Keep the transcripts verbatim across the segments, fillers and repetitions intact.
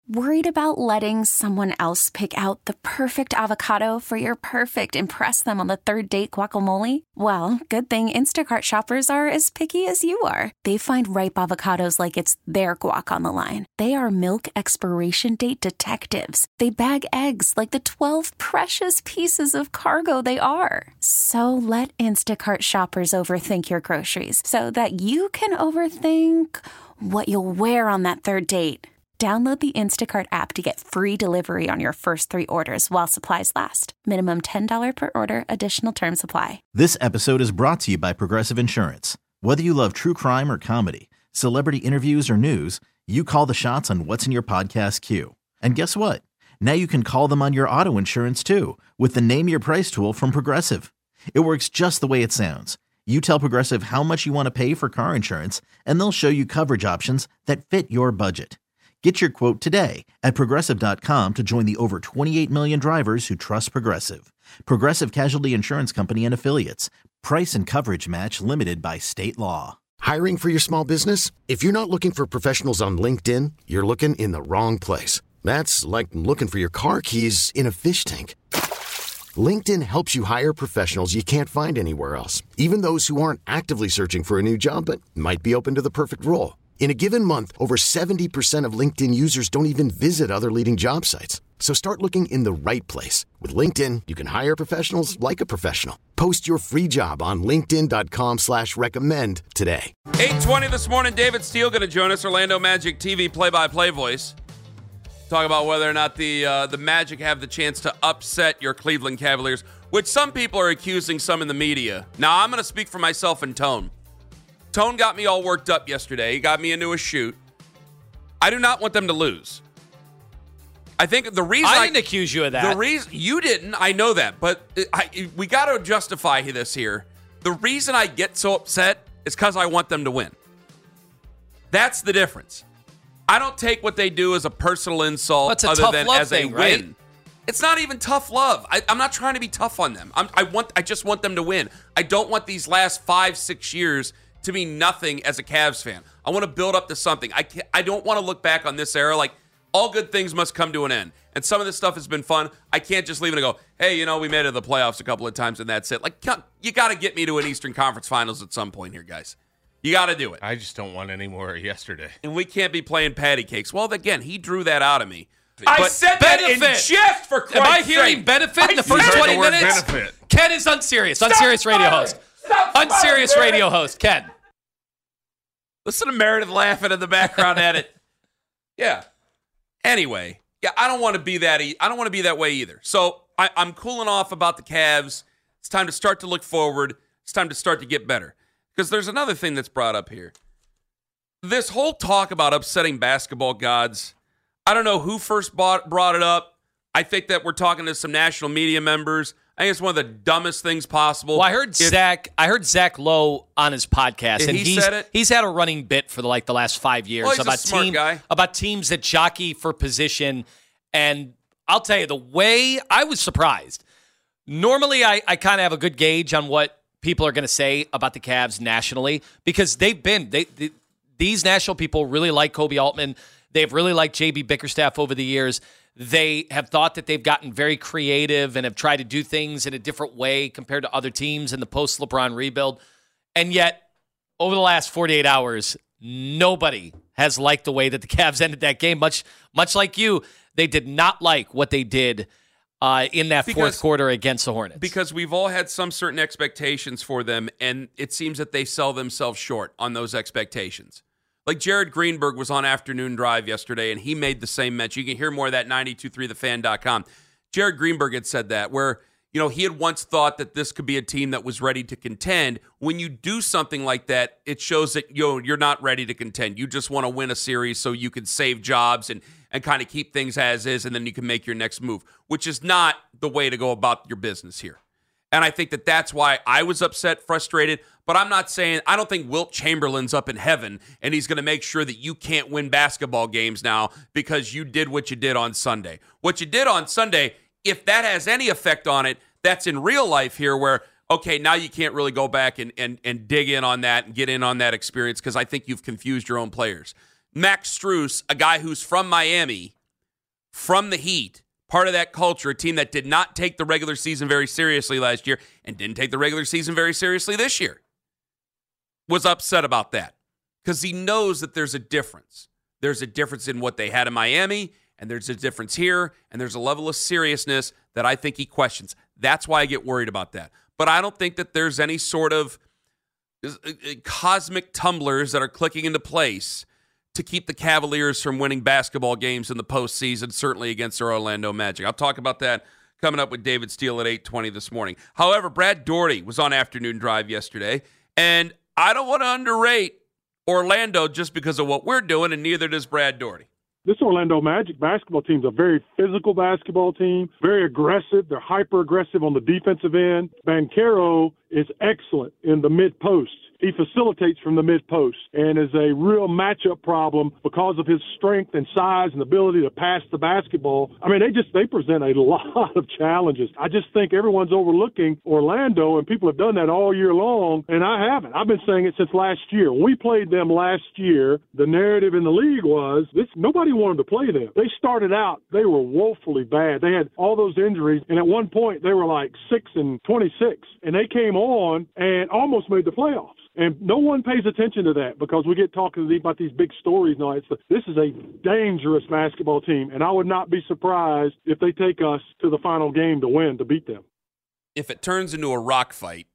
Worried about letting someone else pick out the perfect avocado for your perfect impress them on the third date guacamole? Well, good thing Instacart shoppers are as picky as you are. They find ripe avocados like it's their guac on the line. They are milk expiration date detectives. They bag eggs like the twelve precious pieces of cargo they are. So let Instacart shoppers overthink your groceries so that you can overthink what you'll wear on that third date. Download the Instacart app to get free delivery on your first three orders while supplies last. Minimum ten dollars per order. Additional terms apply. This episode is brought to you by Progressive Insurance. Whether you love true crime or comedy, celebrity interviews or news, you call the shots on what's in your podcast queue. And guess what? Now you can call them on your auto insurance too with the Name Your Price tool from Progressive. It works just the way it sounds. You tell Progressive how much you want to pay for car insurance, and they'll show you coverage options that fit your budget. Get your quote today at Progressive dot com to join the over twenty-eight million drivers who trust Progressive. Progressive Casualty Insurance Company and Affiliates. Price and coverage match limited by state law. Hiring for your small business? If you're not looking for professionals on LinkedIn, you're looking in the wrong place. That's like looking for your car keys in a fish tank. LinkedIn helps you hire professionals you can't find anywhere else, even those who aren't actively searching for a new job but might be open to the perfect role. In a given month, over seventy percent of LinkedIn users don't even visit other leading job sites. So start looking in the right place. With LinkedIn, you can hire professionals like a professional. Post your free job on linkedin dot com slash recommend today. eight twenty this morning, David Steele going to join us, Orlando Magic T V play-by-play voice. Talk about whether or not the uh, the Magic have the chance to upset your Cleveland Cavaliers, which some people are accusing some in the media. Now, I'm going to speak for myself and Tone. Tone got me all worked up yesterday. He got me into a shoot. I do not want them to lose. I think the reason I I didn't accuse you of that. The reason you didn't, I know that, but I, we got to justify this here. The reason I get so upset is because I want them to win. That's the difference. I don't take what they do as a personal insult, That's a other tough than love as thing, a right? win. It's not even tough love. I, I'm not trying to be tough on them. I'm, I want. I just want them to win. I don't want these last five, six years to be nothing as a Cavs fan. I want to build up to something. I can't, I don't want to look back on this era like all good things must come to an end. And some of this stuff has been fun. I can't just leave it and go, hey, you know, we made it to the playoffs a couple of times and that's it. Like, you got to get me to an Eastern Conference Finals at some point here, guys. You got to do it. I just don't want any more yesterday. And we can't be playing patty cakes. Well, again, he drew that out of me. I but said benefit. benefit. Just for Christ's Am I hearing sake. benefit in the I first said twenty the word minutes? benefit. Ken is unserious. Stop Unserious radio smiling. host. Stop Unserious smiling, radio host. Ken. Listen to Meredith laughing in the background at it. Yeah. Anyway, yeah, I don't want to be that. E- I don't want to be that way either. So I, I'm cooling off about the Cavs. It's time to start to look forward. It's time to start to get better. Because there's another thing that's brought up here. This whole talk about upsetting basketball gods. I don't know who first bought, brought it up. I think that we're talking to some national media members. I think it's one of the dumbest things possible. Well, I heard if, Zach. I heard Zach Lowe on his podcast, and and he he's said it? he's had a running bit for the, like the last five years Well, he's a about smart team guy. about teams that jockey for position. And I'll tell you, the way I was surprised. Normally, I, I kind of have a good gauge on what people are going to say about the Cavs nationally because they've been they, they these national people really like Kobe Altman. They've really liked J B Bickerstaff over the years. They have thought that they've gotten very creative and have tried to do things in a different way compared to other teams in the post-LeBron rebuild. And yet, over the last forty-eight hours, nobody has liked the way that the Cavs ended that game. Much, much like you, they did not like what they did uh, in that Because- fourth quarter against the Hornets. Because we've all had some certain expectations for them, and it seems that they sell themselves short on those expectations. Like Jared Greenberg was on Afternoon Drive yesterday, and he made the same mention. You can hear more of that at ninety-two three the fan dot com. Jared Greenberg had said that, where you know he had once thought that this could be a team that was ready to contend. When you do something like that, it shows that you know, you're not ready to contend. You just want to win a series so you can save jobs and, and kind of keep things as is, and then you can make your next move, which is not the way to go about your business here. And I think that that's why I was upset, frustrated. But I'm not saying, I don't think Wilt Chamberlain's up in heaven and he's going to make sure that you can't win basketball games now because you did what you did on Sunday. What you did on Sunday, if that has any effect on it, that's in real life here where, okay, now you can't really go back and, and, and dig in on that and get in on that experience because I think you've confused your own players. Max Strus, a guy who's from Miami, from the Heat, part of that culture, a team that did not take the regular season very seriously last year and didn't take the regular season very seriously this year, was upset about that because he knows that there's a difference. There's a difference in what they had in Miami, and there's a difference here, and there's a level of seriousness that I think he questions. That's why I get worried about that. But I don't think that there's any sort of cosmic tumblers that are clicking into place to keep the Cavaliers from winning basketball games in the postseason, certainly against their Orlando Magic. I'll talk about that coming up with David Steele at eight twenty this morning. However, Brad Daugherty was on Afternoon Drive yesterday, and I don't want to underrate Orlando just because of what we're doing, and neither does Brad Daugherty. This Orlando Magic basketball team is a very physical basketball team, very aggressive. They're hyper-aggressive on the defensive end. Banchero is excellent in the mid-post. He facilitates from the mid-post and is a real matchup problem because of his strength and size and ability to pass the basketball. I mean, they just they present a lot of challenges. I just think everyone's overlooking Orlando, and people have done that all year long, and I haven't. I've been saying it since last year. When we played them last year, the narrative in the league was this: nobody wanted to play them. They started out, they were woefully bad. They had all those injuries, and at one point they were like six and twenty-six, and they came on and almost made the playoffs. And no one pays attention to that because we get talking about these big stories now. It's the, this is a dangerous basketball team, and I would not be surprised if they take us to the final game to win, to beat them. If it turns into a rock fight,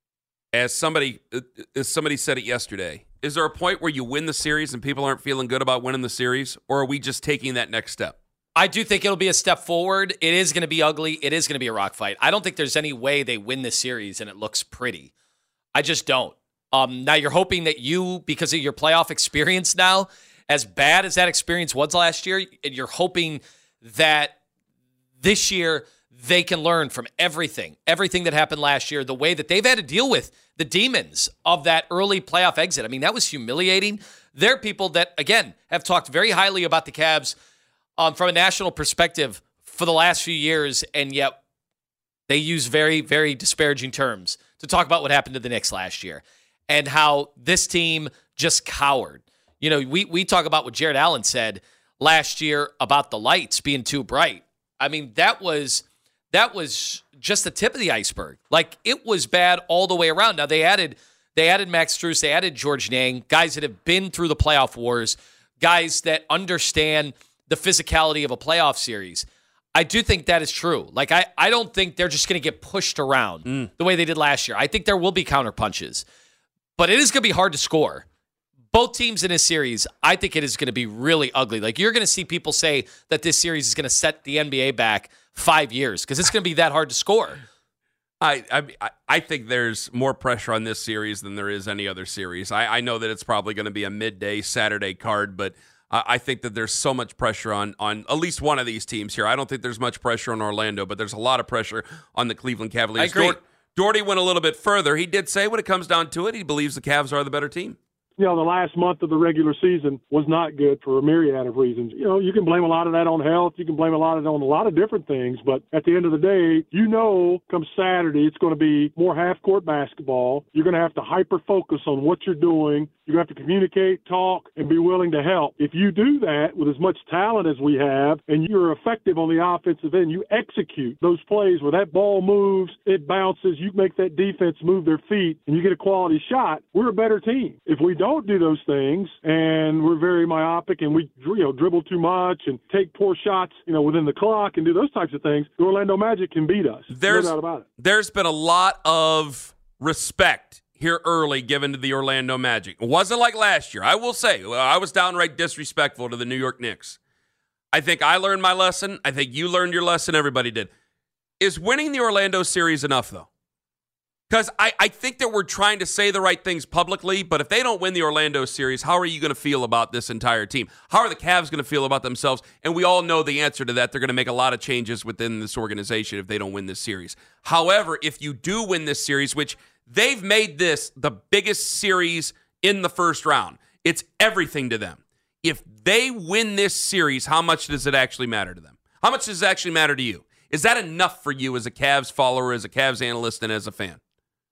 as somebody as somebody said it yesterday, is there a point where you win the series and people aren't feeling good about winning the series, or are we just taking that next step? I do think it'll be a step forward. It is going to be ugly. It is going to be a rock fight. I don't think there's any way they win this series and it looks pretty. I just don't. Um, now, you're hoping that you, because of your playoff experience now, as bad as that experience was last year, and you're hoping that this year they can learn from everything, everything that happened last year, the way that they've had to deal with the demons of that early playoff exit. I mean, that was humiliating. There are people that, again, have talked very highly about the Cavs um, from a national perspective for the last few years, and yet they use very, very disparaging terms to talk about what happened to the Knicks last year. And how this team just cowered. You know, we we talk about what Jared Allen said last year about the lights being too bright. I mean, that was that was just the tip of the iceberg. Like, it was bad all the way around. Now, they added they added Max Strus, they added George Niang, guys that have been through the playoff wars, guys that understand the physicality of a playoff series. I do think that is true. Like, I, I don't think they're just going to get pushed around mm. the way they did last year. I think there will be counter punches. But it is going to be hard to score. Both teams in this series, I think it is going to be really ugly. Like, you're going to see people say that this series is going to set the N B A back five years because it's going to be that hard to score. I, I I think there's more pressure on this series than there is any other series. I, I know that it's probably going to be a midday Saturday card, but I, I think that there's so much pressure on, on at least one of these teams here. I don't think there's much pressure on Orlando, but there's a lot of pressure on the Cleveland Cavaliers. I agree. Dor- Daugherty went a little bit further. He did say when it comes down to it, he believes the Cavs are the better team. You know, the last month of the regular season was not good for a myriad of reasons. You know, you can blame a lot of that on health. You can blame a lot of it on a lot of different things. But at the end of the day, you know, come Saturday, it's going to be more half-court basketball. You're going to have to hyper-focus on what you're doing. You're going to have to communicate, talk, and be willing to help. If you do that with as much talent as we have and you're effective on the offensive end, you execute those plays where that ball moves, it bounces, you make that defense move their feet, and you get a quality shot, we're a better team. If we don't do those things and we're very myopic and we you know, dribble too much and take poor shots you know, within the clock and do those types of things, the Orlando Magic can beat us. There's, no doubt about it. There's been a lot of respect here early given to the Orlando Magic. It wasn't like last year. I will say, I was downright disrespectful to the New York Knicks. I think I learned my lesson. I think you learned your lesson. Everybody did. Is winning the Orlando series enough, though? Because I, I think that we're trying to say the right things publicly, but if they don't win the Orlando series, how are you going to feel about this entire team? How are the Cavs going to feel about themselves? And we all know the answer to that. They're going to make a lot of changes within this organization if they don't win this series. However, if you do win this series, which they've made this the biggest series in the first round, it's everything to them. If they win this series, how much does it actually matter to them? How much does it actually matter to you? Is that enough for you as a Cavs follower, as a Cavs analyst, and as a fan?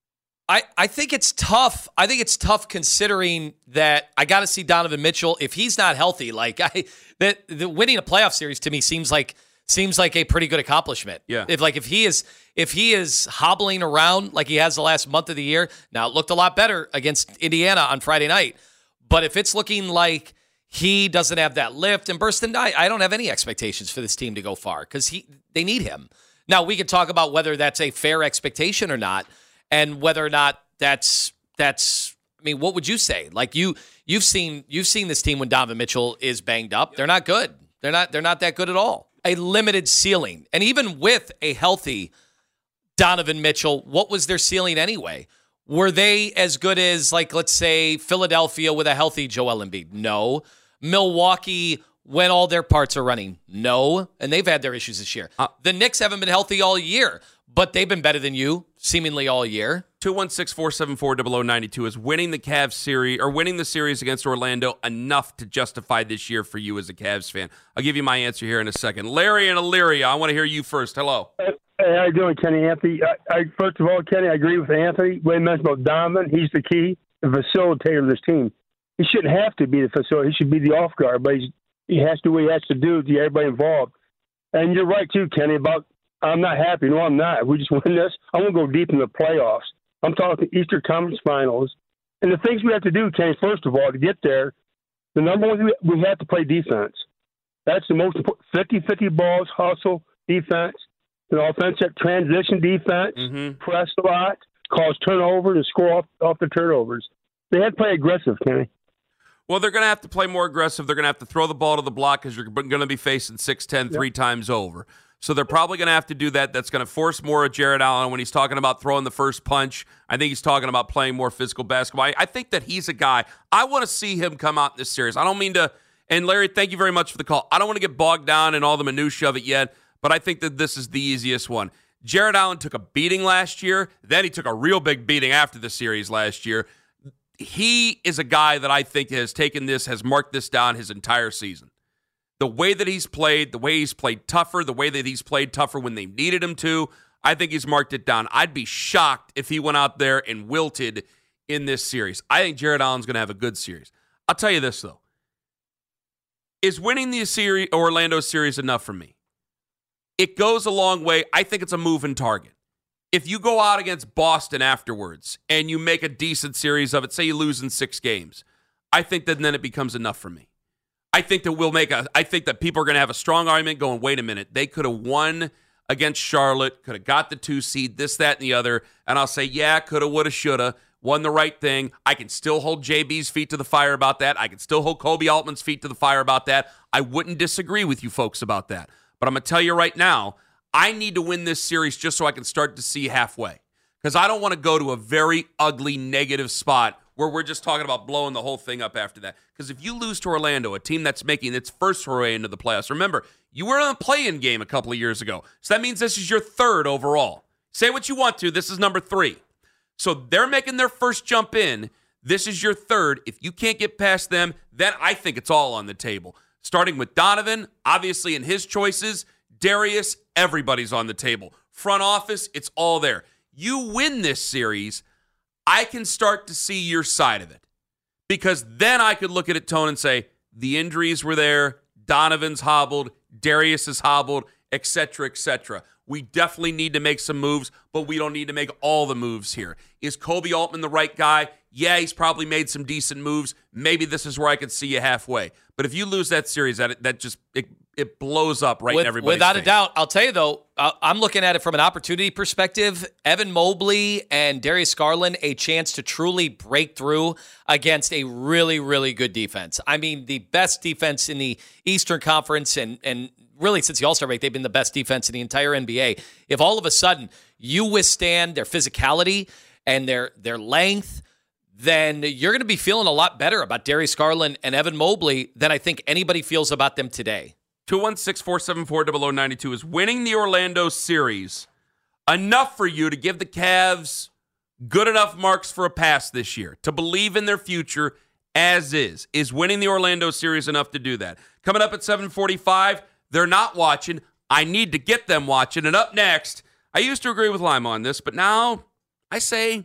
I, I think it's tough. I think it's tough considering that I got to see Donovan Mitchell. If he's not healthy, like I, that the winning a playoff series to me seems like seems like a pretty good accomplishment. Yeah. If like if he is if he is hobbling around like he has the last month of the year, now it looked a lot better against Indiana on Friday night. But if it's looking like he doesn't have that lift and burst, and I, I don't have any expectations for this team to go far because he they need him. Now we can talk about whether that's a fair expectation or not. And whether or not that's that's, I mean, what would you say? Like you, you've seen you've seen this team when Donovan Mitchell is banged up. They're not good. They're not they're not that good at all. A limited ceiling, and even with a healthy Donovan Mitchell, what was their ceiling anyway? Were they as good as, like, let's say Philadelphia with a healthy Joel Embiid? No. Milwaukee when all their parts are running? No. And they've had their issues this year. Uh, the Knicks haven't been healthy all year. But they've been better than you, seemingly all year. two one six, four seven four, zero zero nine two is winning the Cavs series or winning the series against Orlando enough to justify this year for you as a Cavs fan? I'll give you my answer here in a second. Larry and Elyria, I want to hear you first. Hello. Hey, how you doing, Kenny Anthony? I, I, first of all, Kenny, I agree with Anthony. When he mentioned about Donovan, he's the key, the facilitator of this team. He shouldn't have to be the facilitator. He should be the off guard, but he's, he has to do what he has to do to get everybody involved. And you're right, too, Kenny, about I'm not happy. No, I'm not. If we just win this, I want to go deep in the playoffs. I'm talking Eastern Conference Finals. And the things we have to do, Kenny, first of all, to get there, the number one, we have to play defense. That's the most important. fifty-fifty balls, hustle, defense, and offensive transition defense, mm-hmm. press a lot, cause turnovers, and score off, off the turnovers. They have to play aggressive, Kenny. Well, they're going to have to play more aggressive. They're going to have to throw the ball to the block because you're going to be facing six ten yep. three times over. So they're probably going to have to do that. That's going to force more of Jared Allen when he's talking about throwing the first punch. I think he's talking about playing more physical basketball. I, I think that he's a guy. I want to see him come out in this series. I don't mean to, and Larry, thank you very much for the call. I don't want to get bogged down in all the minutia of it yet, but I think that this is the easiest one. Jared Allen took a beating last year. Then he took a real big beating after the series last year. He is a guy that I think has taken this, has marked this down his entire season. The way that he's played, the way he's played tougher, the way that he's played tougher when they needed him to, I think he's marked it down. I'd be shocked if he went out there and wilted in this series. I think Jared Allen's going to have a good series. I'll tell you this, though. Is winning the series, Orlando series enough for me? It goes a long way. I think it's a moving target. If you go out against Boston afterwards and you make a decent series of it, say you lose in six games, I think that then it becomes enough for me. I think that we'll make a, I think that people are going to have a strong argument going, wait a minute, they could have won against Charlotte, could have got the two seed, this, that, and the other. And I'll say, yeah, coulda, woulda, shoulda, won the right thing. I can still hold J B's feet to the fire about that. I can still hold Kobe Altman's feet to the fire about that. I wouldn't disagree with you folks about that. But I'm going to tell you right now, I need to win this series just so I can start to see halfway. Because I don't want to go to a very ugly, negative spot where we're just talking about blowing the whole thing up after that. Because if you lose to Orlando, a team that's making its first foray into the playoffs, remember, you were in a play-in game a couple of years ago. So that means this is your third overall. Say what you want to. This is number three. So they're making their first jump in. This is your third. If you can't get past them, then I think it's all on the table. Starting with Donovan, obviously in his choices. Darius, everybody's on the table. Front office, it's all there. You win this series, I can start to see your side of it. Because then I could look at it, Tone, and say, the injuries were there, Donovan's hobbled, Darius is hobbled, et cetera, et cetera. We definitely need to make some moves, but we don't need to make all the moves here. Is Kobe Altman the right guy? Yeah, he's probably made some decent moves. Maybe this is where I could see you halfway. But if you lose that series, that that just it, it blows up right With, in everybody's Without face. a doubt. I'll tell you, though, I'm looking at it from an opportunity perspective. Evan Mobley and Darius Garland, a chance to truly break through against a really, really good defense. I mean, the best defense in the Eastern Conference and and really since the All-Star break, they've been the best defense in the entire N B A. If all of a sudden you withstand their physicality and their their length, then you're going to be feeling a lot better about Darius Garland and Evan Mobley than I think anybody feels about them today. two one six, four seven four, zero zero nine two is winning the Orlando series enough for you to give the Cavs good enough marks for a pass this year, to believe in their future as is. Is winning the Orlando series enough to do that? Coming up at seven forty-five, they're not watching. I need to get them watching. And up next, I used to agree with Lima on this, but now I say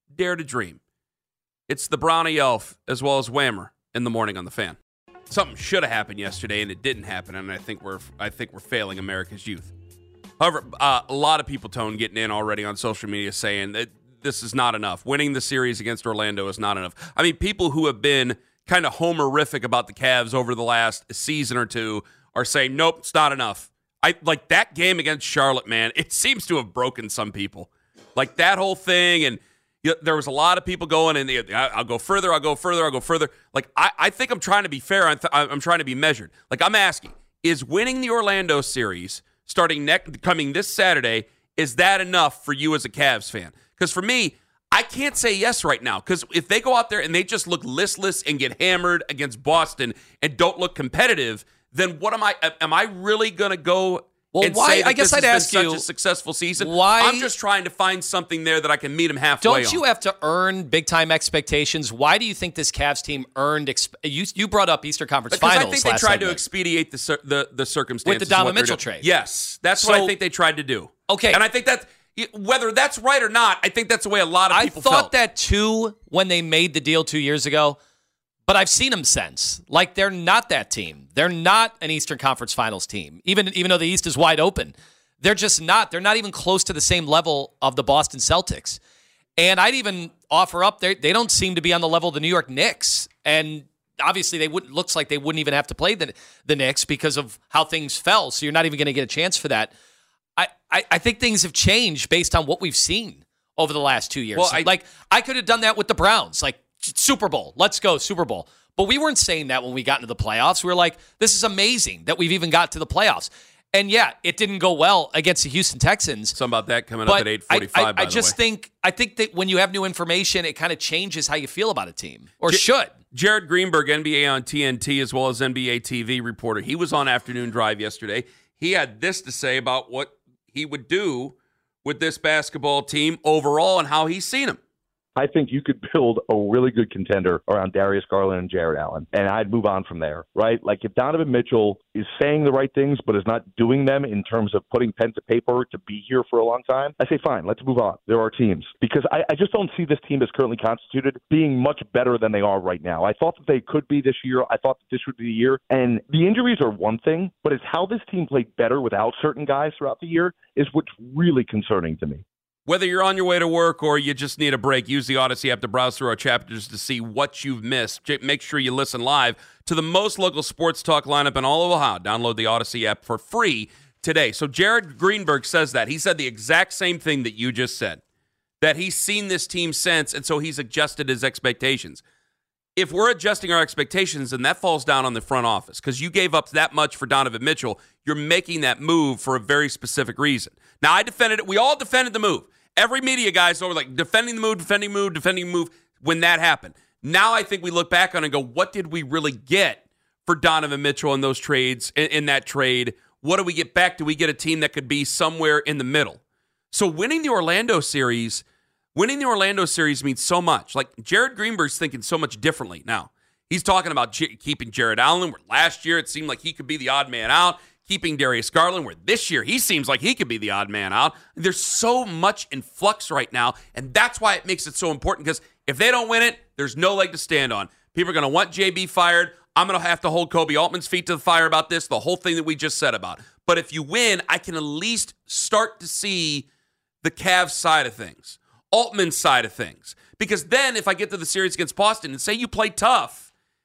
dare to dream. It's the Brownie Elf as well as Whammer in the morning on the Fan. Something should have happened yesterday, and it didn't happen, and I think we're I think we're failing America's youth. However, uh, a lot of people, Tone, getting in already on social media saying that this is not enough. Winning the series against Orlando is not enough. I mean, people who have been kind of homerific about the Cavs over the last season or two are saying, nope, it's not enough. I like that game against Charlotte, man. It seems to have broken some people. Like that whole thing, and you know, there was a lot of people going, and they, I'll go further, I'll go further, I'll go further. Like I, I think I'm trying to be fair. I'm, th- I'm trying to be measured. Like I'm asking, is winning the Orlando series starting next, coming this Saturday, is that enough for you as a Cavs fan? Because for me, I can't say yes right now. Because if they go out there and they just look listless and get hammered against Boston and don't look competitive, then what am I? Am I really going to go? Well, and why? say that I guess this I'd has ask been you, such a successful season. Why? I'm just trying to find something there that I can meet them halfway. Don't you on. have to earn big time expectations? Why do you think this Cavs team earned? Exp- you you brought up Eastern Conference because Finals. I think they last tried to segment. expedite the cir- the the circumstances With the Donovan of what they're Mitchell doing. trade. Yes, that's So- what I think they tried to do. Okay, and I think that whether that's right or not, I think that's the way a lot of people I thought felt. that too when they made the deal two years ago. But I've seen them since. Like, they're not that team. They're not an Eastern Conference Finals team, even even though the East is wide open. They're just not. They're not even close to the same level of the Boston Celtics. And I'd even offer up, they they don't seem to be on the level of the New York Knicks. And obviously, they wouldn't. Looks like they wouldn't even have to play the, the Knicks because of how things fell. So you're not even going to get a chance for that. I, I, I think things have changed based on what we've seen over the last two years. Well, I, like, I could have done that with the Browns. Like, Super Bowl. Let's go, Super Bowl. But we weren't saying that when we got into the playoffs. We were like, this is amazing that we've even got to the playoffs. And yeah, it didn't go well against the Houston Texans. Something about that coming but up at eight forty-five, I, I, by I the just way. think I think that when you have new information, it kind of changes how you feel about a team. Or J- should. Jared Greenberg, N B A on T N T, as well as N B A T V reporter. He was on Afternoon Drive yesterday. He had this to say about what he would do with this basketball team overall and how he's seen them. I think you could build a really good contender around Darius Garland and Jared Allen, and I'd move on from there, right? Like if Donovan Mitchell is saying the right things but is not doing them in terms of putting pen to paper to be here for a long time, I say fine, let's move on. There are teams. Because I, I just don't see this team as currently constituted being much better than they are right now. I thought that they could be this year. I thought that this would be the year. And the injuries are one thing, but it's how this team played better without certain guys throughout the year is what's really concerning to me. Whether you're on your way to work or you just need a break, use the Odyssey app to browse through our chapters to see what you've missed. Make sure you listen live to the most local sports talk lineup in all of Ohio. Download the Odyssey app for free today. So Jared Greenberg says that. He said the exact same thing that you just said, that he's seen this team since, and so he's adjusted his expectations. If we're adjusting our expectations, then that falls down on the front office because you gave up that much for Donovan Mitchell. You're making that move for a very specific reason. Now, I defended it. We all defended the move. Every media guy's over like defending the move, defending the move, defending the move when that happened. Now I think we look back on it and go, what did we really get for Donovan Mitchell in those trades, in, in that trade? What do we get back? Do we get a team that could be somewhere in the middle? So winning the Orlando series, winning the Orlando series means so much. Like Jared Greenberg's thinking so much differently now. He's talking about J- keeping Jared Allen, where last year it seemed like he could be the odd man out. Keeping Darius Garland, where this year he seems like he could be the odd man out. There's so much in flux right now, and that's why it makes it so important, because if they don't win it, there's no leg to stand on. People are going to want J B fired. I'm going to have to hold Kobe Altman's feet to the fire about this, the whole thing that we just said about. But if you win, I can at least start to see the Cavs side of things, Altman's side of things. Because then if I get to the series against Boston and say you play tough,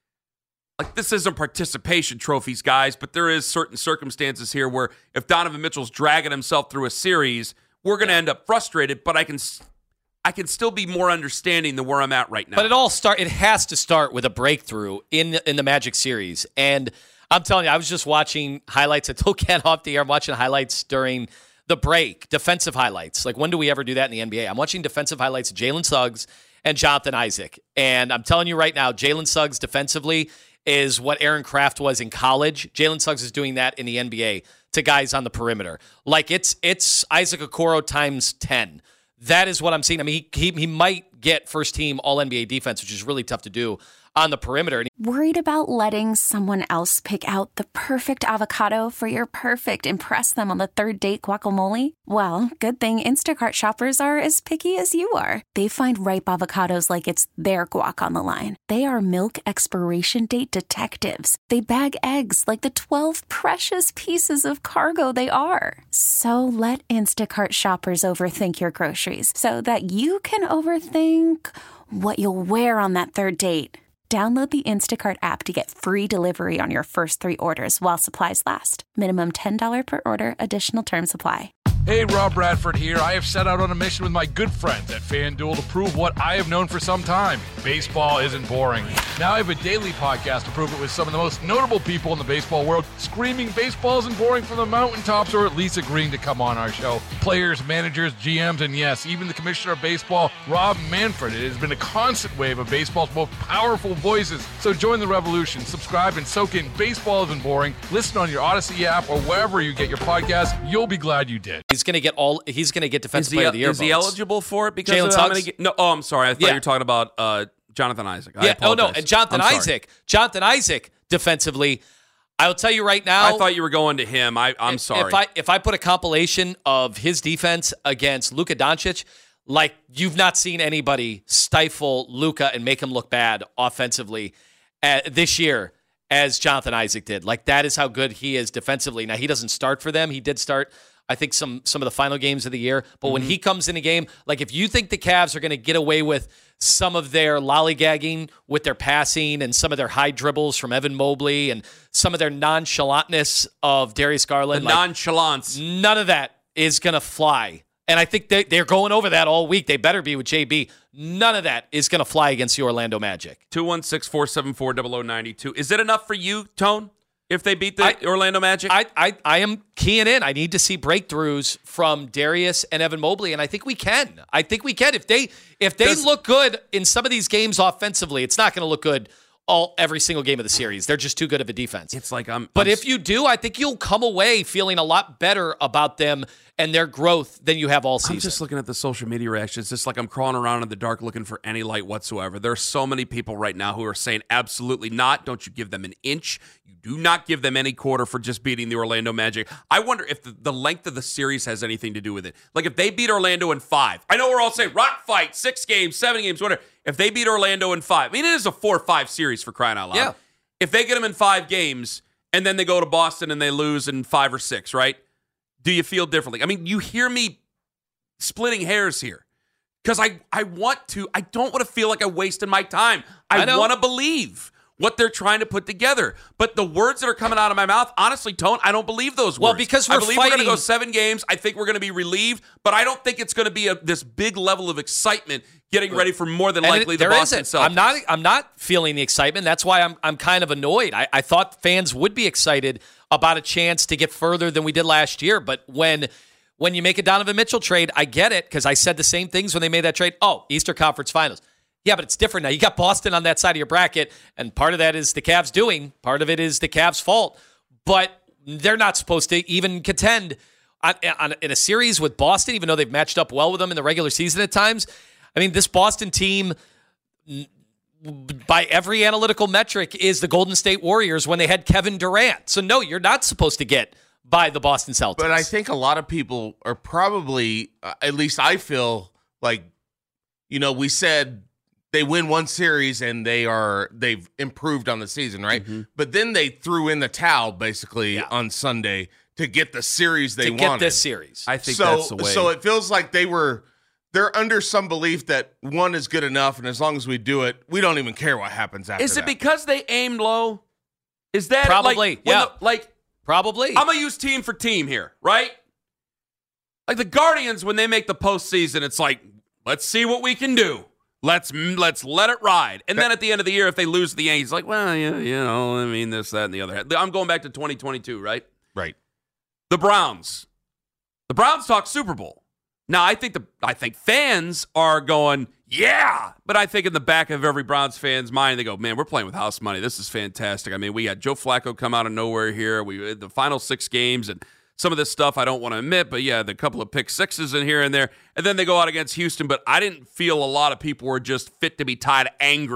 like this isn't participation trophies, guys, but there is certain circumstances here where if Donovan Mitchell's dragging himself through a series, we're going to end up frustrated, but I can I can still be more understanding than where I'm at right now. But it all start it has to start with a breakthrough in the, in the Magic series. And I'm telling you, I was just watching highlights. I told Ken off the air, I'm watching highlights during the break, defensive highlights. Like, when do we ever do that in the N B A? I'm watching defensive highlights of Jalen Suggs and Jonathan Isaac. And I'm telling you right now, Jalen Suggs defensively is what Aaron Kraft was in college. Jalen Suggs is doing that in the N B A to guys on the perimeter. Like, it's it's Isaac Okoro times ten. That is what I'm seeing. I mean, he he, he might get first-team All-N B A defense, which is really tough to do on the perimeter. Worried about letting someone else pick out the perfect avocado for your perfect impress them on the third date guacamole? Well, good thing Instacart shoppers are as picky as you are. They find ripe avocados like it's their guac on the line. They are milk expiration date detectives. They bag eggs like the twelve precious pieces of cargo they are. So let Instacart shoppers overthink your groceries so that you can overthink what you'll wear on that third date. Download the Instacart app to get free delivery on your first three orders while supplies last. Minimum ten dollars per order. Additional terms apply. Hey, Rob Bradford here. I have set out on a mission with my good friends at FanDuel to prove what I have known for some time. Baseball isn't boring. Now I have a daily podcast to prove it with some of the most notable people in the baseball world, screaming baseball isn't boring from the mountaintops, or at least agreeing to come on our show. Players, managers, G Ms, and yes, even the commissioner of baseball, Rob Manfred. It has been a constant wave of baseball's most powerful voices. So join the revolution. Subscribe and soak in Baseball Isn't Boring. Listen on your Odyssey app or wherever you get your podcast. You'll be glad you did. He's going to get all. He's going to get defensive he, player of the year. Is he votes. eligible for it? Because Jalen of how many Suggs? ga- No. Oh, I'm sorry. I thought Yeah. you were talking about uh, Jonathan Isaac. I Yeah. Oh no. apologize. And Jonathan I'm sorry. Isaac. Jonathan Isaac defensively. I will tell you right now. I thought you were going to him. I, I'm sorry. If I if I put a compilation of his defense against Luka Doncic, like you've not seen anybody stifle Luka and make him look bad offensively uh, this year as Jonathan Isaac did. Like that is how good he is defensively. Now he doesn't start for them. He did start, I think, some some of the final games of the year. But mm-hmm. when he comes in a game, like if you think the Cavs are going to get away with some of their lollygagging with their passing and some of their high dribbles from Evan Mobley and some of their nonchalantness of Darius Garland, the like, nonchalance, none of that is going to fly. And I think they, they're going over that all week. They better be with J B. None of that is going to fly against the Orlando Magic. two one six, four seven four, zero zero nine two. Is it enough for you, Tone, if they beat the I, Orlando Magic? I, I I am keying in. I need to see breakthroughs from Darius and Evan Mobley, and I think we can. I think we can. If they if they Does, look good in some of these games offensively, it's not going to look good all every single game of the series. They're just too good of a defense. It's like I'm. But I'm, if you do, I think you'll come away feeling a lot better about them and their growth than you have all season. I'm just looking at the social media reactions. It's just like I'm crawling around in the dark looking for any light whatsoever. There are so many people right now who are saying absolutely not. Don't you give them an inch. You do not give them any quarter for just beating the Orlando Magic. I wonder if the, the length of the series has anything to do with it. Like if they beat Orlando in five. I know we're all saying rock fight, six games, seven games, whatever. If they beat Orlando in five. I mean, it is a four or five series for crying out loud. Yeah. If they get them in five games and then they go to Boston and they lose in five or six, right? Do you feel differently? I mean, you hear me splitting hairs here because I, I want to, I don't want to feel like I wasted my time. I, I want to believe what they're trying to put together. But the words that are coming out of my mouth, honestly, Tone, I don't believe those words. Well, because we're I believe fighting. we're going to go seven games. I think we're going to be relieved, but I don't think it's going to be a, this big level of excitement getting ready for more than And likely it, the there Boston isn't. Celtics. I'm not. I'm not feeling the excitement. That's why I'm. I'm kind of annoyed. I, I thought fans would be excited about a chance to get further than we did last year. But when when you make a Donovan Mitchell trade, I get it because I said the same things when they made that trade. Oh, Eastern Conference Finals. Yeah, but it's different now. You got Boston on that side of your bracket, and part of that is the Cavs doing. Part of it is the Cavs' fault. But they're not supposed to even contend on, on, in a series with Boston, even though they've matched up well with them in the regular season at times. I mean, this Boston team, by every analytical metric, is the Golden State Warriors when they had Kevin Durant. So, no, you're not supposed to get by the Boston Celtics. But I think a lot of people are probably, uh, at least I feel like, you know, we said they win one series and they are they've improved on the season, right? Mm-hmm. But then they threw in the towel basically yeah. on Sunday to get the series they to wanted. get this series. I think so, that's the way. So it feels like they were they're under some belief that one is good enough, and as long as we do it, we don't even care what happens after. Is it that. because they aimed low? Is that probably like, yeah? The, like probably. I'm gonna use team for team here, right? Like the Guardians, when they make the postseason, it's like, let's see what we can do. Let's let's let it ride. And then at the end of the year, if they lose to the Yankees, like, well, yeah, you know, I mean, this, that, and the other. I'm going back to twenty twenty-two, right? Right. The Browns. The Browns talk Super Bowl. Now, I think the I think fans are going, yeah. But I think in the back of every Browns fan's mind, they go, man, we're playing with house money. This is fantastic. I mean, we got Joe Flacco come out of nowhere here. We had the final six games and some of this stuff I don't want to admit, but yeah, the couple of pick sixes in here and there. And then they go out against Houston, but I didn't feel a lot of people were just fit to be tied angry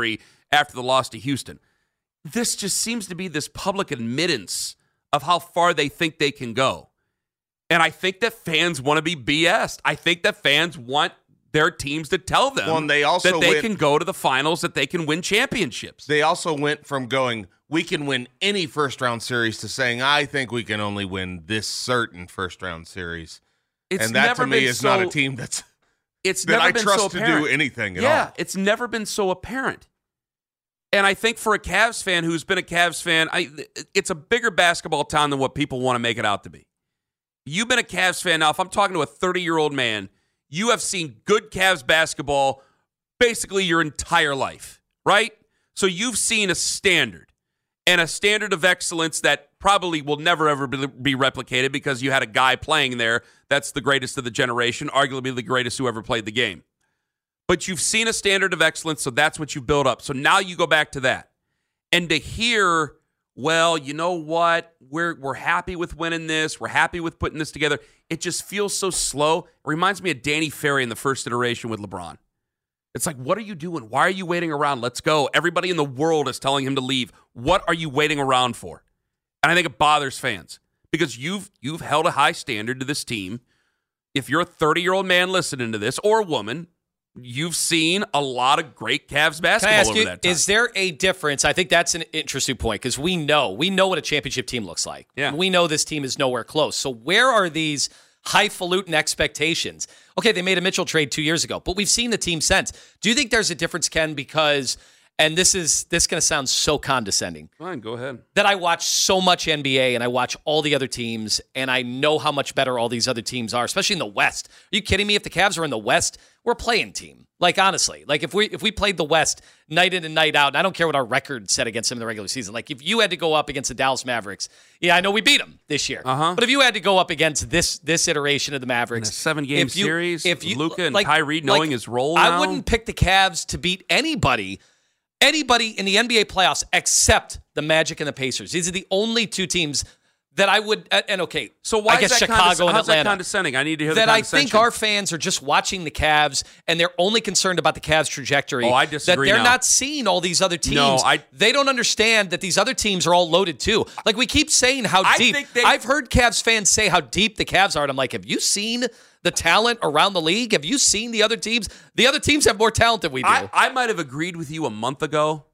after the loss to Houston. This just seems to be this public admittance of how far they think they can go. And I think that fans want to be B S'd. I think that fans want their teams to tell them well, they also that they went, can go to the finals, that they can win championships. They also went from going, we can win any first-round series, to saying, I think we can only win this certain first-round series. It's and that, never to me, been is so, not a team that's it's that never I been trust so to apparent. do anything at yeah, all. it's never been so apparent. And I think for a Cavs fan who's been a Cavs fan, I, it's a bigger basketball town than what people want to make it out to be. You've been a Cavs fan now. If I'm talking to a thirty-year-old man, you have seen good Cavs basketball basically your entire life, right? So you've seen a standard, and a standard of excellence that probably will never, ever be replicated because you had a guy playing there that's the greatest of the generation, arguably the greatest who ever played the game. But you've seen a standard of excellence, so that's what you build up. So now you go back to that. And to hear, well, you know what? We're we're happy with winning this. We're happy with putting this together. It just feels so slow. It reminds me of Danny Ferry in the first iteration with LeBron. It's like, what are you doing? Why are you waiting around? Let's go. Everybody in the world is telling him to leave. What are you waiting around for? And I think it bothers fans because you've you've held a high standard to this team. If you're a thirty-year-old man listening to this, or a woman, you've seen a lot of great Cavs basketball Can I ask over you, that time. is there a difference? I think that's an interesting point because we know. We know what a championship team looks like. Yeah. We know this team is nowhere close. So where are these highfalutin expectations? Okay, they made a Mitchell trade two years ago, but we've seen the team since. Do you think there's a difference, Ken, because, and this is this is going to sound so condescending, Fine, go ahead. that I watch so much N B A and I watch all the other teams and I know how much better all these other teams are, especially in the West. Are you kidding me? If the Cavs were in the West, we're a playing team. Like, honestly, like if we if we played the West night in and night out, and I don't care what our record said against them in the regular season. Like if you had to go up against the Dallas Mavericks, yeah, I know we beat them this year. Uh-huh. But if you had to go up against this this iteration of the Mavericks, In a seven-game if you- series, if you, Luka and like- Kyrie knowing like, his role I now? wouldn't pick the Cavs to beat anybody. Anybody in the N B A playoffs except the Magic and the Pacers. These are the only two teams that I would, and okay, So why I guess is that Chicago condes- and how's Atlanta. that condescending? I need to hear that the I condescension. think our fans are just watching the Cavs and they're only concerned about the Cavs' trajectory. Oh, I disagree That they're now. not seeing all these other teams. No, I- they don't understand that these other teams are all loaded too. Like we keep saying how I deep. think they- I've heard Cavs fans say how deep the Cavs are, and I'm like, have you seen the talent around the league? Have you seen the other teams? The other teams have more talent than we do. I, I might have agreed with you a month ago.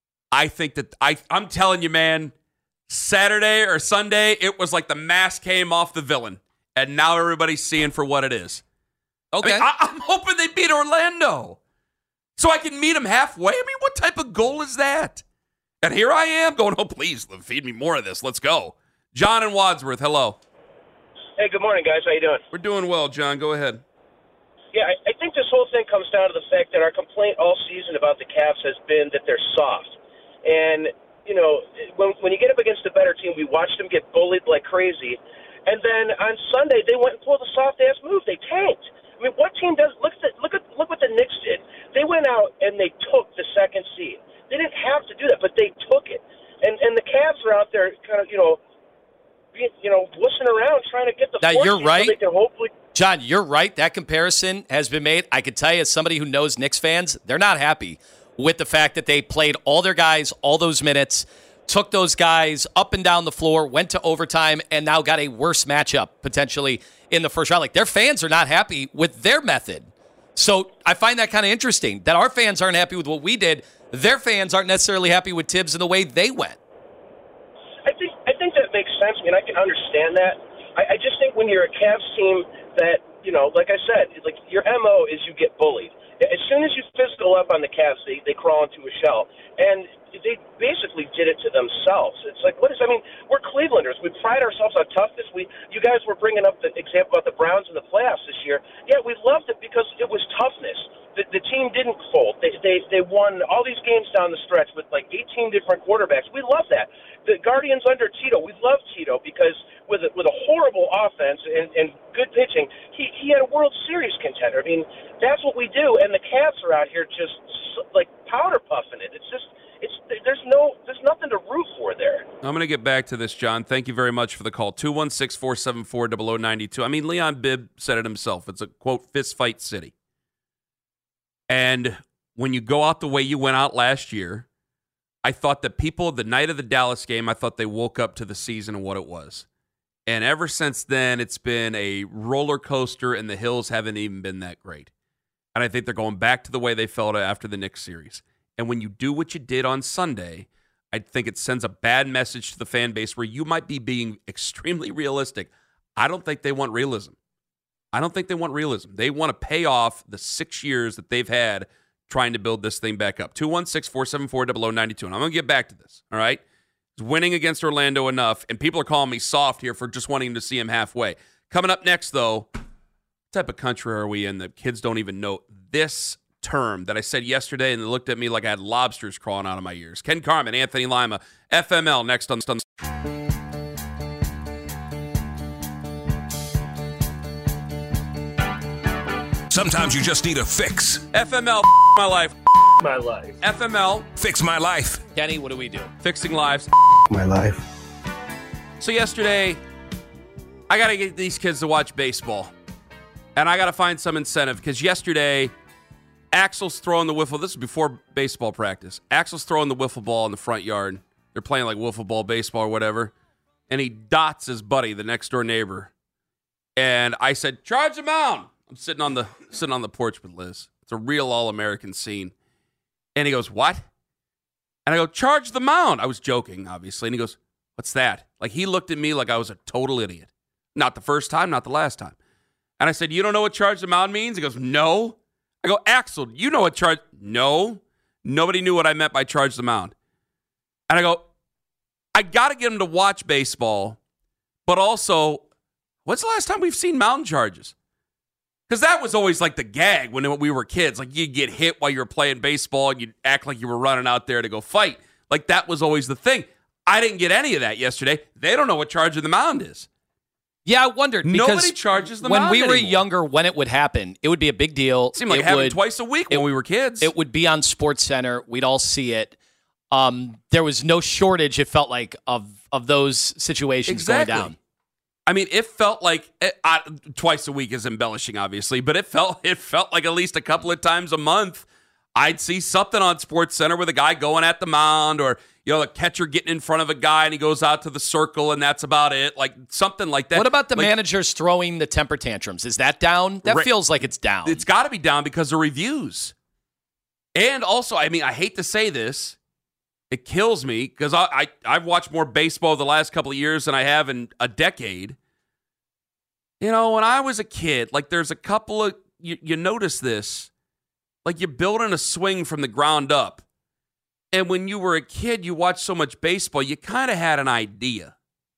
I think that I I'm telling you, man, Saturday or Sunday, it was like the mask came off the villain, and now everybody's seeing for what it is. okay. I mean, I, I'm hoping they beat Orlando so I can meet them halfway. I mean, what type of goal is that? And here I am going, oh, please, feed me more of this. Let's go. John and Wadsworth, hello. Hey, good morning, guys. How you doing? We're doing well, John. Go ahead. Yeah, I, I think this whole thing comes down to the fact that our complaint all season about the Cavs has been that they're soft. And, you know, when, when you get up against a better team, we watched them get bullied like crazy. And then on Sunday, they went and pulled a soft-ass move. They tanked. I mean, what team does – look at look at look what the Knicks did. They went out and they took the second seed. They didn't have to do that, but they took it. And and the Cavs are out there kind of, you know, being, you know, wussing around trying to get the Now, fourth you're seed right. so they can hopefully – John, you're right. That comparison has been made. I could tell you, as somebody who knows Knicks fans, they're not happy with the fact that they played all their guys all those minutes, took those guys up and down the floor, went to overtime, and now got a worse matchup potentially in the first round. Like, their fans are not happy with their method. So I find that kind of interesting, that our fans aren't happy with what we did. Their fans aren't necessarily happy with Tibbs and the way they went. I think I think that makes sense. I mean, I can understand that. I, I just think when you're a Cavs team that, you know, like I said, like your M O is you get bullied. As soon as you physical up on the Cavs, they, they crawl into a shell. And they basically did it to themselves. It's like, what is, I mean, we're Clevelanders. We pride ourselves on toughness. We, you guys were bringing up the example about the Browns in the playoffs this year. Yeah, we loved it because it was toughness. The, the team didn't fold. They, they, they won all these games down the stretch with like eighteen different quarterbacks. We love that. The Guardians under Tito, we love Tito because with a, with a horrible offense and, and good pitching, he, he had a World Series contender. I mean, that's what we do. And the Cavs are out here just like powder puffing it. It's just, it's there's no, there's nothing to root for there. I'm going to get back to this, John. Thank you very much for the call. two one six, four seven four, zero zero nine two. I mean, Leon Bibb said it himself. It's a, quote, fist fight city. And when you go out the way you went out last year, I thought that people, the night of the Dallas game, I thought they woke up to the season and what it was. And ever since then, it's been a roller coaster, and the Hills haven't even been that great. And I think they're going back to the way they felt after the Knicks series. And when you do what you did on Sunday, I think it sends a bad message to the fan base where you might be being extremely realistic. I don't think they want realism. I don't think they want realism. They want to pay off the six years that they've had trying to build this thing back up. two one six, four seven four, zero zero nine two. And I'm going to get back to this, all right? It's winning against Orlando enough, and people are calling me soft here for just wanting to see him halfway. Coming up next, though, what type of country are we in that kids don't even know this term that I said yesterday, and they looked at me like I had lobsters crawling out of my ears? Ken Carman, Anthony Lima, F M L, next on... Sometimes you just need a fix. F M L, my life. My life. F M L. Fix my life. Kenny, what do we do? Fixing lives. My life. So yesterday, I got to get these kids to watch baseball. And I got to find some incentive because yesterday, Axel's throwing the wiffle. This is before baseball practice. Axel's throwing the wiffle ball in the front yard. They're playing like wiffle ball baseball or whatever. And he dots his buddy, the next door neighbor. And I said, charge the mound. I'm sitting on the sitting on the porch with Liz. It's a real all-American scene. And he goes, what? And I go, charge the mound. I was joking, obviously. And he goes, what's that? Like, he looked at me like I was a total idiot. Not the first time, not the last time. And I said, you don't know what charge the mound means? He goes, no. I go, Axel, you know what charge... No. Nobody knew what I meant by charge the mound. And I go, I got to get him to watch baseball, but also, when's the last time we've seen mound charges? Because that was always like the gag when we were kids. Like, you'd get hit while you were playing baseball and you'd act like you were running out there to go fight. Like, that was always the thing. I didn't get any of that yesterday. They don't know what charging the mound is. Yeah, I wondered. Because nobody charges the when mound we were anymore. younger, when it would happen, it would be a big deal. It seemed like it, it happened would, twice a week when it, we were kids. It would be on SportsCenter. We'd all see it. Um, there was no shortage, it felt like, of, of those situations exactly. going down. I mean, it felt like it, uh, twice a week is embellishing, obviously, but it felt it felt like at least a couple of times a month I'd see something on SportsCenter with a guy going at the mound, or you know, the catcher getting in front of a guy and he goes out to the circle and that's about it, like something like that. What about the like, managers throwing the temper tantrums? Is that down? That re- feels like it's down. It's got to be down because of reviews, and also, I mean, I hate to say this. It kills me because I, I, I've watched more baseball the last couple of years than I have in a decade. You know, when I was a kid, like there's a couple of, you, you notice this, like you're building a swing from the ground up. And when you were a kid, you watched so much baseball, you kind of had an idea.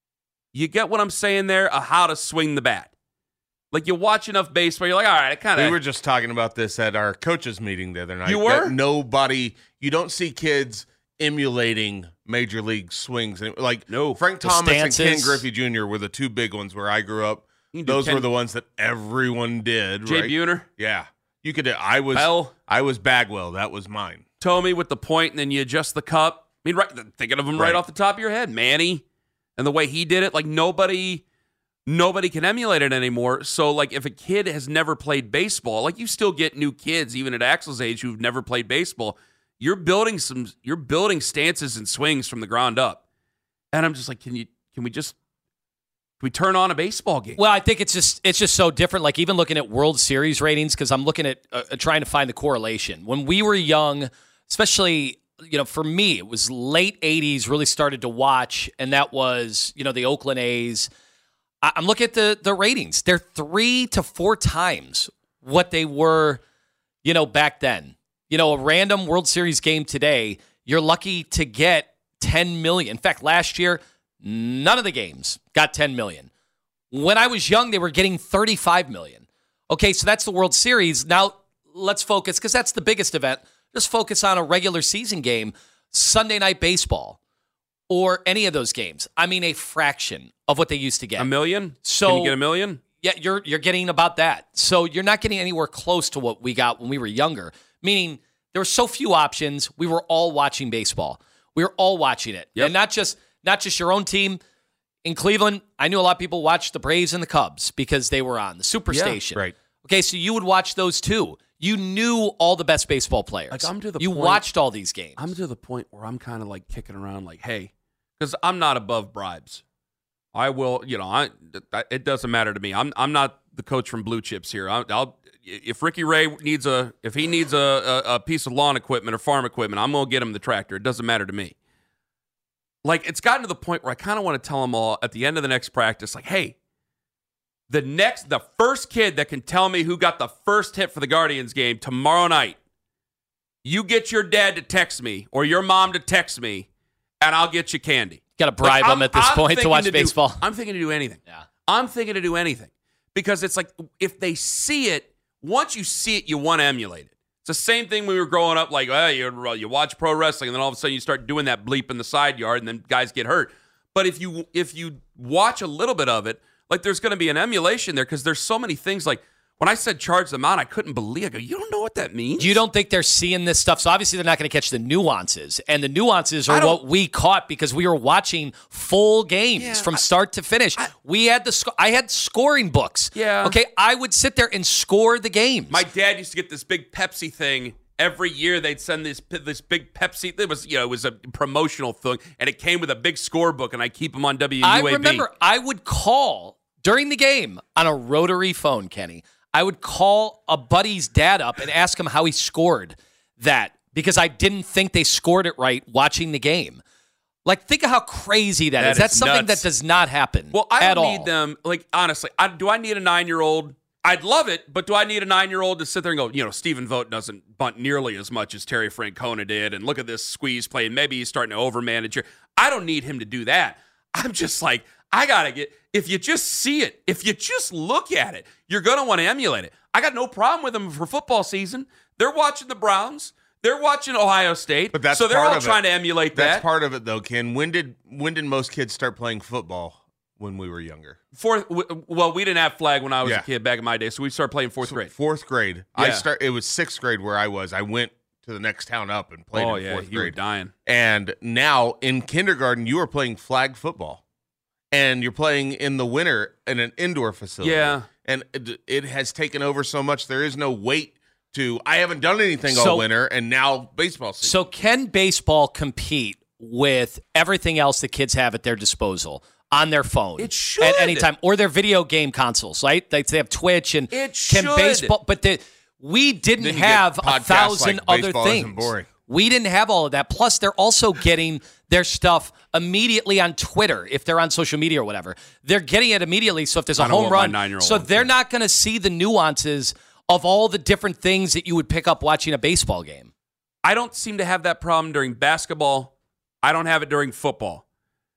You get what I'm saying there? Of how to swing the bat. Like you watch enough baseball, you're like, all right, I kind of. We were just talking about this at our coaches meeting the other night. You were? Nobody, you don't see kids emulating major league swings. Like no, Frank Thomas and Ken Griffey Junior were the two big ones where I grew up. Those Ken, were the ones that everyone did. Jay right? Buhner? Yeah. You could I was Bell. I was Bagwell. That was mine. Tomey with the point, and then you adjust the cup. I mean, right, thinking of him right. right off the top of your head. Manny and the way he did it, like nobody nobody can emulate it anymore. So like if a kid has never played baseball, like you still get new kids even at Axel's age who've never played baseball. You're building some you're building stances and swings from the ground up. And I'm just like, can you can we just Can we turn on a baseball game? Well, I think it's just it's just so different. Like even looking at World Series ratings, because I'm looking at uh, trying to find the correlation. When we were young, especially, you know, for me, it was late eighties, really started to watch, and that was, you know, the Oakland A's. I- I'm looking at the the ratings. They're three to four times what they were, you know, back then. You know, a random World Series game today, you're lucky to get ten million. In fact, last year, none of the games got ten million. When I was young, they were getting thirty-five million. Okay, so that's the World Series. Now, let's focus, because that's the biggest event. Just focus on a regular season game, Sunday Night Baseball, or any of those games. I mean, a fraction of what they used to get. A million? So, Can you get a million? Yeah, you're you're getting about that. So you're not getting anywhere close to what we got when we were younger, meaning there were so few options. We were all watching baseball. We were all watching it. Yep. And not just not just your own team. In Cleveland, I knew a lot of people watched the Braves and the Cubs because they were on the Superstation. Yeah, right. Okay, so you would watch those too. You knew all the best baseball players. Like I'm to the you point, watched all these games. I'm to the point where I'm kind of like kicking around like, hey, because I'm not above bribes. I will, you know, I it doesn't matter to me. I'm I'm not the coach from Blue Chips here. I'll, I'll if Ricky Ray needs a if he needs a, a, a piece of lawn equipment or farm equipment, I'm gonna get him the tractor. It doesn't matter to me. Like it's gotten to the point where I kind of want to tell them all at the end of the next practice, like, hey, the next the first kid that can tell me who got the first hit for the Guardians game tomorrow night, you get your dad to text me or your mom to text me, and I'll get you candy. Got to bribe like, them at this I'm point to watch to baseball. Do, I'm thinking to do anything. Yeah. I'm thinking to do anything because it's like if they see it, once you see it, you want to emulate it. It's the same thing when we were growing up, like, oh, you, you watch pro wrestling, and then all of a sudden you start doing that bleep in the side yard, and then guys get hurt. But if you if you watch a little bit of it, like there's going to be an emulation there because there's so many things. Like when I said charge them out, I couldn't believe it. I go, you don't know what that means? You don't think they're seeing this stuff? So obviously they're not going to catch the nuances. And the nuances are what we caught because we were watching full games yeah, from I, start to finish. I, we had the sc- I had scoring books. Yeah. Okay, I would sit there and score the games. My dad used to get this big Pepsi thing. Every year they'd send this this big Pepsi. It was you know it was a promotional thing, and it came with a big scorebook, and I keep them on W U A B. I remember I would call during the game on a rotary phone, Kenny. I would call a buddy's dad up and ask him how he scored that because I didn't think they scored it right watching the game. Like, think of how crazy that, that is. That's is something nuts. that does not happen. Well, I at don't all. need them. Like, honestly, I, do I need a nine-year-old? I'd love it, but do I need a nine-year-old to sit there and go, you know, Stephen Vogt doesn't bunt nearly as much as Terry Francona did, and look at this squeeze play, and maybe he's starting to overmanage here. I don't need him to do that. I'm just like, I got to get, if you just see it, if you just look at it, you're going to want to emulate it. I got no problem with them for football season. They're watching the Browns. They're watching Ohio State. But that's so they're part all of trying it. to emulate That's that. part of it, though, Ken. When did when did most kids start playing football? When we were younger. Fourth, well, we didn't have flag when I was yeah. a kid back in my day, so we started playing fourth grade. Fourth grade. Yeah. I start. It was sixth grade where I was. I went to the next town up and played oh, in yeah, fourth you grade. were dying. And now in kindergarten, you are playing flag football, and you're playing in the winter in an indoor facility. Yeah, and it, it has taken over so much. There is no weight to. I haven't done anything So- all winter, and now baseball season. So can baseball compete with everything else that kids have at their disposal on their phone? It should. At any time. Or their video game consoles, right? They, they have Twitch and It can should. baseball. But the, we didn't Then you have get a podcasts thousand like other baseball isn't things. boring. We didn't have all of that. Plus, they're also getting their stuff immediately on Twitter if they're on social media or whatever. They're getting it immediately. So if there's a I know home what my run, nine-year-old so wants they're to. not going to see the nuances of all the different things that you would pick up watching a baseball game. I don't seem to have that problem during basketball. I don't have it during football.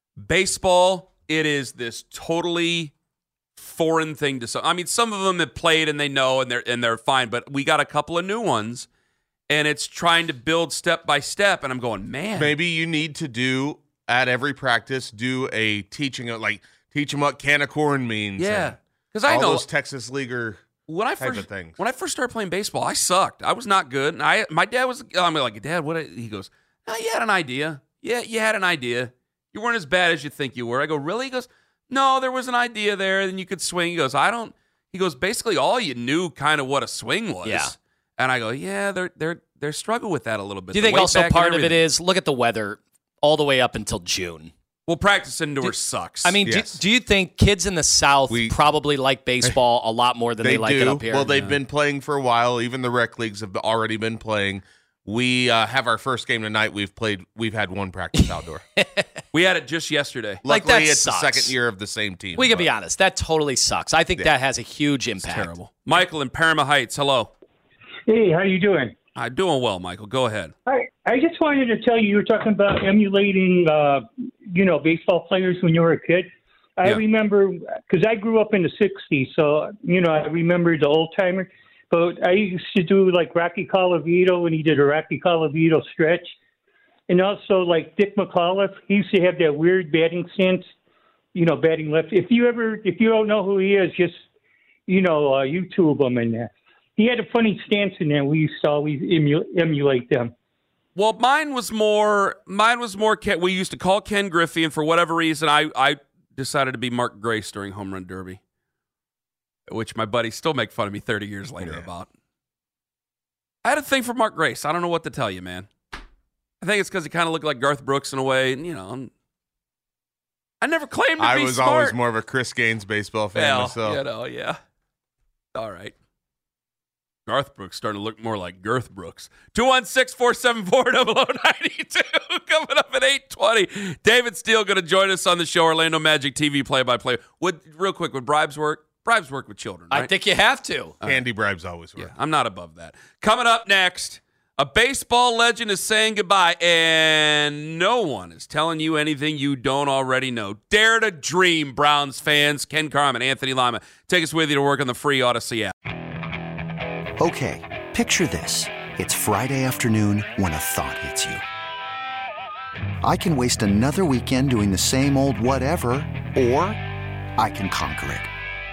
Baseball, it is this totally foreign thing to some. I mean, some of them have played and they know and they're and they're fine, but we got a couple of new ones, and it's trying to build step by step. And I'm going, man, Maybe you need to do at every practice do a teaching of like teach them what can of corn means. yeah, because because I all know those Texas leaguer when I type first of things. when I first started playing baseball, I sucked. I was not good, and I my dad was. I'm like, Dad, what? He goes, oh, you had an idea. Yeah, you had an idea. You weren't as bad as you think you were. I go, really? He goes, no, there was an idea there, and you could swing. He goes, I don't. He goes, basically, all you knew kind of what a swing was. Yeah. And I go, yeah, they're they're they're struggle with that a little bit. Do you The think weight also back and part of it everything. is look at the weather all the way up until June? Well, practice indoors Do- sucks. I mean, Yes. do, do you think kids in the South We- probably like baseball a lot more than they, They like do. it up here? Well, they've been playing for a while. Even the rec leagues have already been playing. We uh, have our first game tonight. We've played. We've had one practice outdoor. we had it just yesterday. Like, Luckily, that it's sucks. the second year of the same team. We can but- be honest. That totally sucks. I think Yeah. that has a huge impact. Terrible. Michael in Paramount Heights. Hello. Hey, how you doing? I'm doing well, Michael. Go ahead. I I just wanted to tell you, you were talking about emulating, uh, you know, baseball players when you were a kid. I Yeah. remember, because I grew up in the sixties, so, you know, I remember the old timer. But I used to do, like, Rocky Colavito when he did a Rocky Colavito stretch. And also, like, Dick McAuliffe, he used to have that weird batting stance, you know, batting left. If you ever, if you don't know who he is, just, you know, uh, YouTube him and that. He had a funny stance in there. We used to always emu- emulate them. Well, mine was more. Mine was more. Ken, we used to call Ken Griffey, and for whatever reason, I I decided to be Mark Grace during Home Run Derby. which my buddies still make fun of me thirty years later yeah. about. I had a thing for Mark Grace. I don't know what to tell you, man. I think it's because he kind of looked like Garth Brooks in a way, and you know, I'm, I never claimed to I be was smart. always more of a Chris Gaines baseball fan well, myself. You know, yeah. All right. Garth Brooks starting to look more like Girth Brooks. two one six, four seven four, zero zero nine two coming up at eight twenty. David Steele going to join us on the show, Orlando Magic T V play-by-play. Would real quick, would bribes work? Bribes work with children, right? I think you have to. Candy bribes always work. Yeah, I'm not above that. Coming up next, a baseball legend is saying goodbye, and no one is telling you anything you don't already know. Dare to dream, Browns fans. Ken Carman, Anthony Lima. Take us with you to work on the free Odyssey app. Okay, picture this. It's Friday afternoon when a thought hits you. I can waste another weekend doing the same old whatever, or I can conquer it.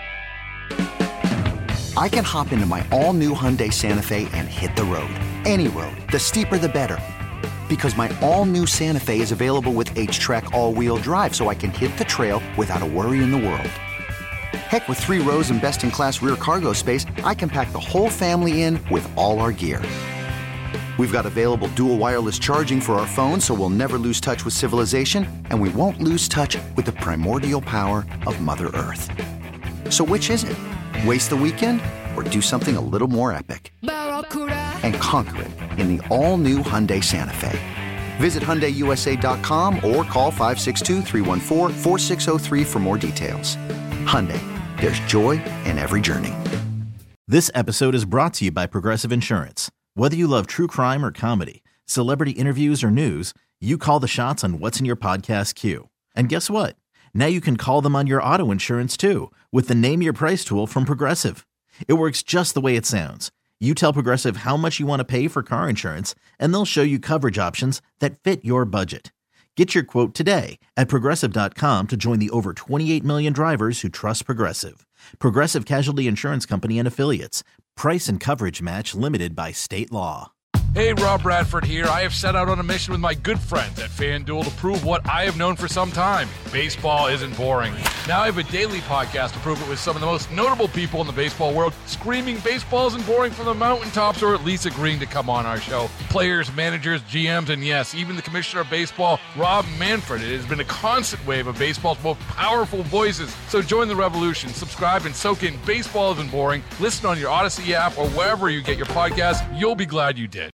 I can hop into my all-new Hyundai Santa Fe and hit the road. Any road. The steeper, the better. Because my all-new Santa Fe is available with H-Track all-wheel drive, so I can hit the trail without a worry in the world. Heck, with three rows and best-in-class rear cargo space, I can pack the whole family in with all our gear. We've got available dual wireless charging for our phones, so we'll never lose touch with civilization, and we won't lose touch with the primordial power of Mother Earth. So which is it? Waste the weekend or do something a little more epic? And conquer it in the all-new Hyundai Santa Fe. Visit Hyundai U S A dot com or call five six two, three one four, four six zero three for more details. Hyundai, there's joy in every journey. This episode is brought to you by Progressive Insurance. Whether you love true crime or comedy, celebrity interviews or news, you call the shots on what's in your podcast queue. And guess what? Now you can call them on your auto insurance too with the Name Your Price tool from Progressive. It works just the way it sounds. You tell Progressive how much you want to pay for car insurance, and they'll show you coverage options that fit your budget. Get your quote today at Progressive dot com to join the over twenty-eight million drivers who trust Progressive. Progressive Casualty Insurance Company and Affiliates. Price and coverage match limited by state law. Hey, Rob Bradford here. I have set out on a mission with my good friends at FanDuel to prove what I have known for some time. Baseball isn't boring. Now I have a daily podcast to prove it with some of the most notable people in the baseball world, screaming baseball isn't boring from the mountaintops, or at least agreeing to come on our show. Players, managers, G Ms, and yes, even the commissioner of baseball, Rob Manfred. It has been a constant wave of baseball's most powerful voices. So join the revolution. Subscribe and soak in Baseball Isn't Boring. Listen on your Odyssey app or wherever you get your podcasts. You'll be glad you did.